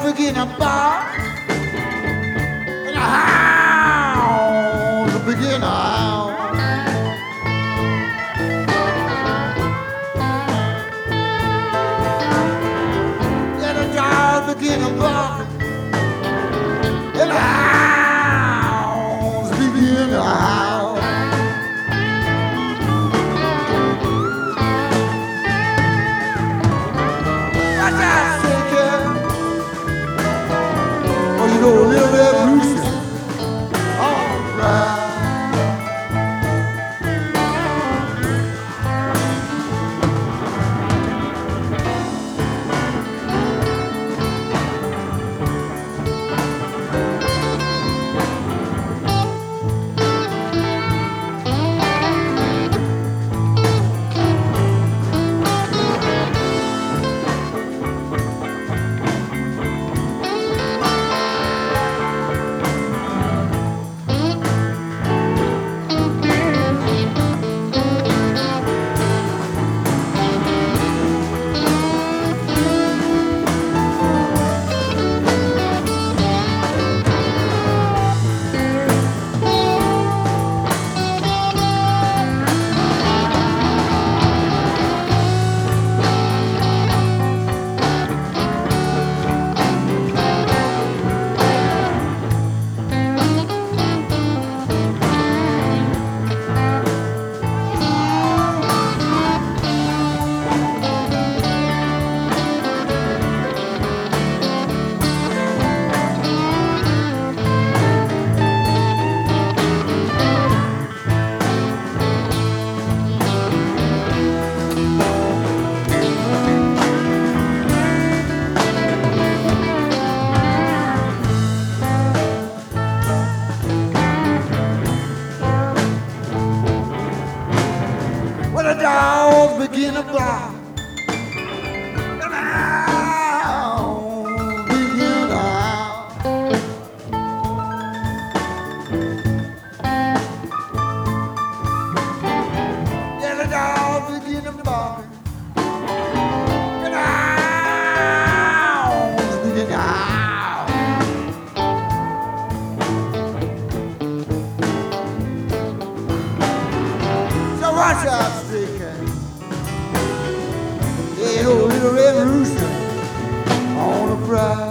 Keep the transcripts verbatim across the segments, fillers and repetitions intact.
begin to bark, and the hounds begin to howl. Yeah, the dogs begin to bark, and the hounds begin to howl. Watch out, Shaker. Oh, you know, a little bit of Rooster. All right. When the dogs begin to bark, and the hounds begin to howl. Yeah, the dogs begin to bark, and the hounds begin to howl. So watch out, Shaker. Yeah, no little red rooster on the prowl.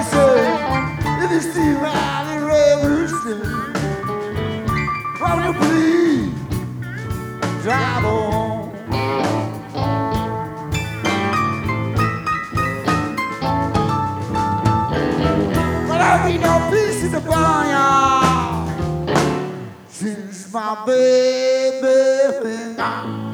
say, if you see my revolution, won't you please drive on? But I'll be no peace in the barnyard since my baby been gone.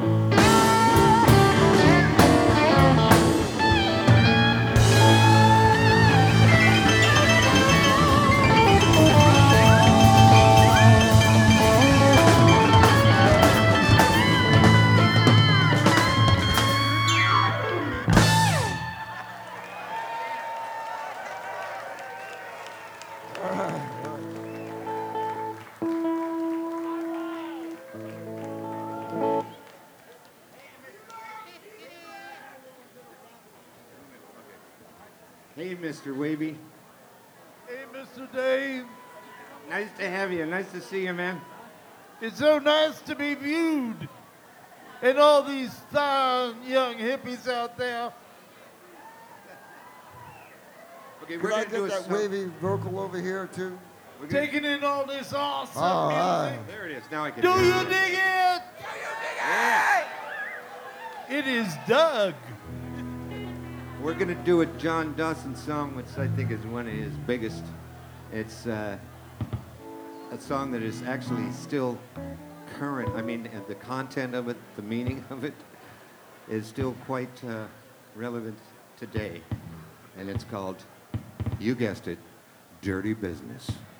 Hey, Mister Wavy. Hey, Mister Dave. Nice to have you. Nice to see you, man. It's so nice to be viewed. And all these fine young hippies out there. Okay, we're Could I gonna do get a that song. wavy vocal over here too? We're gonna- Taking in all this awesome All music. right. There it is. Now I can. Do hear you it. dig it? Yeah. It is Doug. We're gonna do a John Dawson song, which I think is one of his biggest. It's uh, a song that is actually still current. I mean, and the content of it, the meaning of it, is still quite uh, relevant today. And it's called, you guessed it, Dirty Business.